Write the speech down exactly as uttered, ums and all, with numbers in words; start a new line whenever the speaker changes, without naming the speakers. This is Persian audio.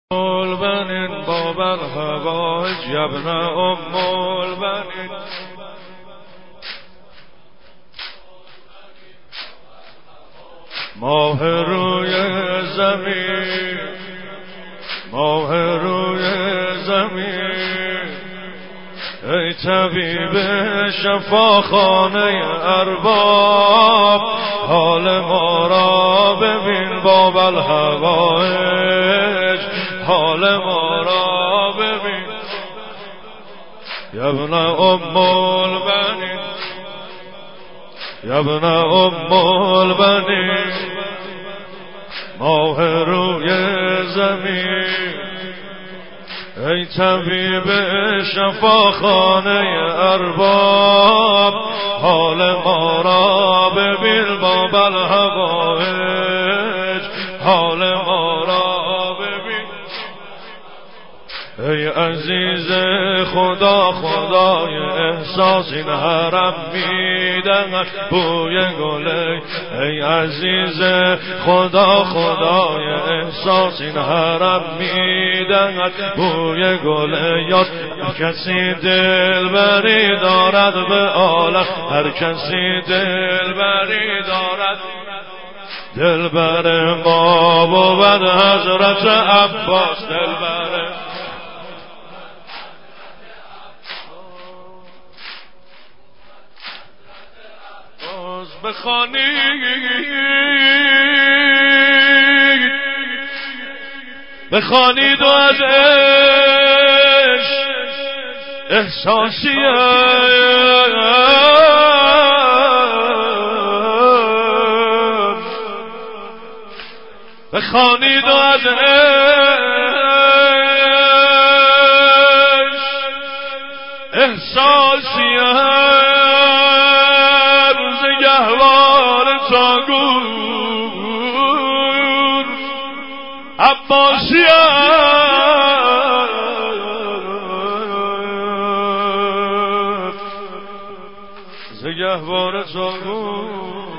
البنین باب الهوایج یبن ام البنین ماه روی زمین ماه روی زمین ای طبیب شفاخانه ارباب حال ما را ببین باب الهوایج حال ما را ببین یبن ام البنین یبن ام البنین ماه روی زمین ای طبیب شفاخانه ارباب حال ما را ببین باب الهوایج حال ما را ببین ای عزیز خدا خدای احساس این حرم میدهد بوی گله ای عزیز خدا خدای احساس این حرم میدهد بوی گله یاد کسی دل بری دارد به عالم هر کسی دل بری دارد دل بر ما بود حضرت عباس دل بر بخوانید بخوانید و از عشق احساسیت بخوانید و از عشق احساسیت گهوار تاگور عباسیت ز گهوار تاگور